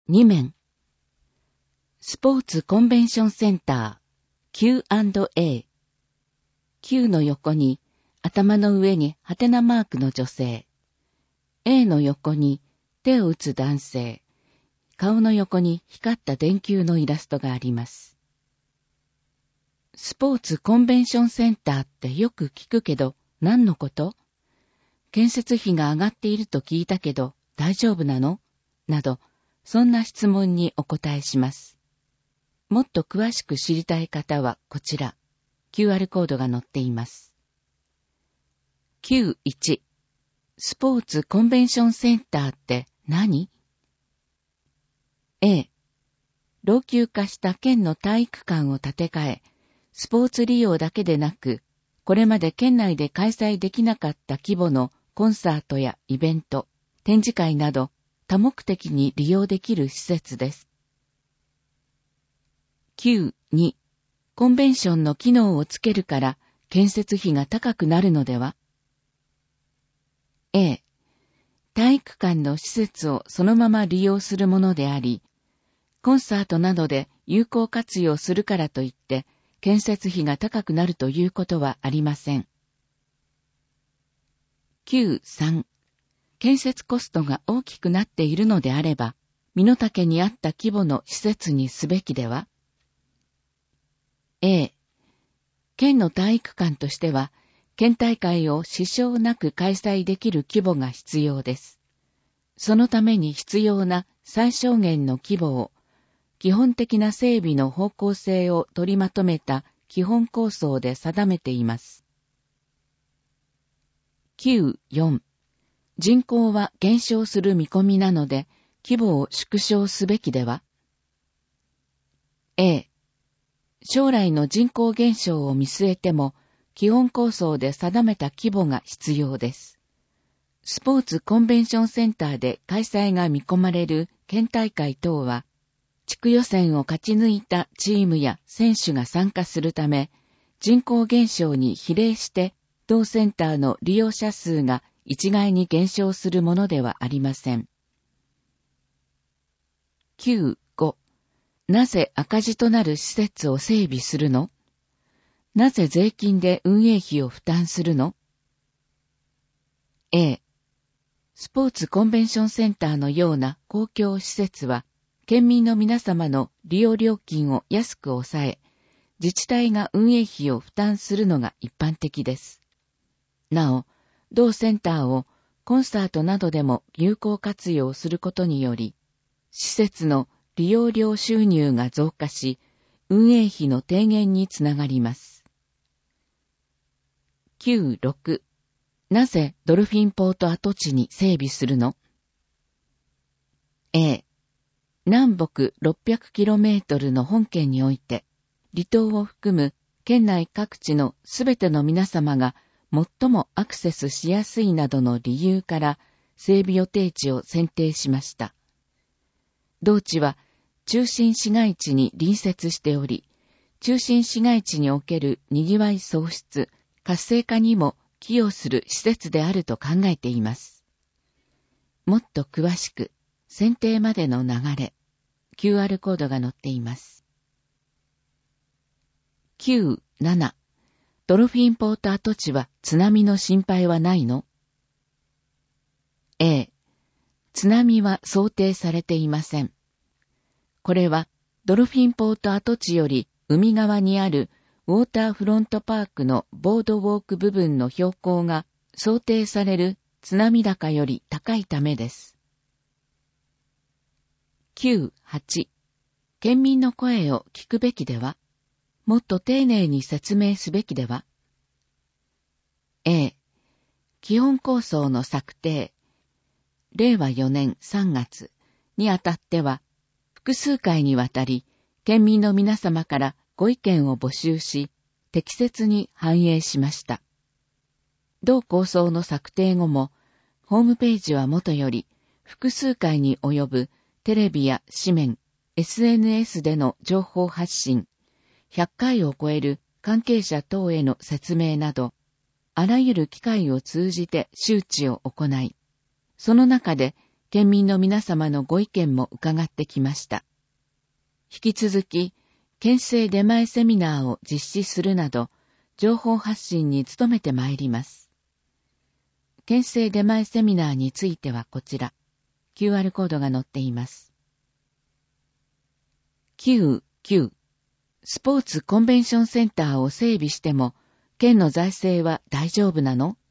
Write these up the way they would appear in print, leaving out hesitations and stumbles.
2面。スポーツコンベンションセンター Q&A。Q の横に頭の上にハテナマークの女性。A の横に手を打つ男性。顔の横に光った電球のイラストがあります。スポーツコンベンションセンターってよく聞くけど何のこと？建設費が上がっていると聞いたけど大丈夫なの？など、そんな質問にお答えします。もっと詳しく知りたい方はこちら、QR コードが載っています。Q1、スポーツコンベンションセンターって何？ A、老朽化した県の体育館を建て替え、スポーツ利用だけでなく、これまで県内で開催できなかった規模のコンサートやイベント、展示会など多目的に利用できる施設です。Q2、コンベンションの機能をつけるから建設費が高くなるのでは？ A、体育館の施設をそのまま利用するものであり、コンサートなどで有効活用するからといって建設費が高くなるということはありません。Q3、建設コストが大きくなっているのであれば、身の丈に合った規模の施設にすべきでは？ A、県の体育館としては、県大会を支障なく開催できる規模が必要です。そのために必要な最小限の規模を、基本的な整備の方向性を取りまとめた基本構想で定めています。Q4、人口は減少する見込みなので、規模を縮小すべきでは？ A、将来の人口減少を見据えても、基本構想で定めた規模が必要です。スポーツコンベンションセンターで開催が見込まれる県大会等は、地区予選を勝ち抜いたチームや選手が参加するため、人口減少に比例して同センターの利用者数が一概に減少するものではありません。Q5、なぜ赤字となる施設を整備するの？なぜ税金で運営費を負担するの？ A、スポーツコンベンションセンターのような公共施設は、県民の皆様の利用料金を安く抑え、自治体が運営費を負担するのが一般的です。なお、同センターをコンサートなどでも有効活用することにより、施設の利用料収入が増加し、運営費の低減につながります。Q6、なぜドルフィンポート跡地に整備するの？ A、南北 600km の本県において、離島を含む県内各地のすべての皆様が最もアクセスしやすいなどの理由から整備予定地を選定しました。同地は中心市街地に隣接しており、中心市街地における賑わい創出、活性化にも寄与する施設であると考えています。もっと詳しく、選定までの流れ、QR コードが載っています。Q7、ドルフィンポート跡地は津波の心配はないの？ A、津波は想定されていません。これはドルフィンポート跡地より海側にあるウォーターフロントパークのボードウォーク部分の標高が想定される津波高より高いためです。Q8、県民の声を聞くべきでは？もっと丁寧に説明すべきでは？ A、基本構想の策定、令和4年3月にあたっては、複数回にわたり、県民の皆様からご意見を募集し、適切に反映しました。同構想の策定後も、ホームページはもとより、複数回に及ぶテレビや紙面、SNS での情報発信、100回を超える関係者等への説明など、あらゆる機会を通じて周知を行い、その中で県民の皆様のご意見も伺ってきました。引き続き、県政出前セミナーを実施するなど、情報発信に努めてまいります。県政出前セミナーについてはこちら、QR コードが載っています。9、スポーツコンベンションセンターを整備しても、県の財政は大丈夫なの？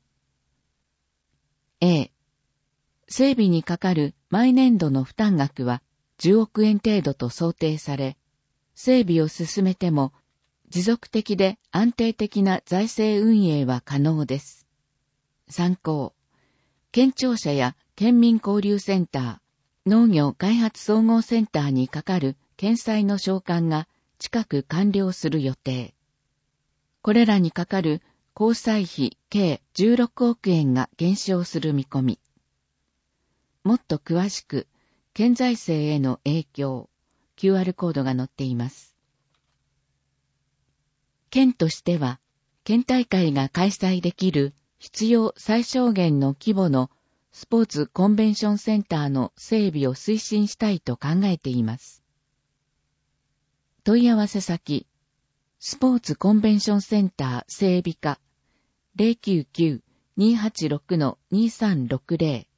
A、整備にかかる毎年度の負担額は10億円程度と想定され、整備を進めても持続的で安定的な財政運営は可能です。参考、県庁舎や県民交流センター、農業開発総合センターにかかる県債の償還が近く完了する予定。これらにかかる交際費計16億円が減少する見込み。もっと詳しく、県財政への影響、QR コードが載っています。県としては、県大会が開催できる必要最小限の規模のスポーツコンベンションセンターの整備を推進したいと考えています。問い合わせ先、スポーツコンベンションセンター整備課 099-286-2360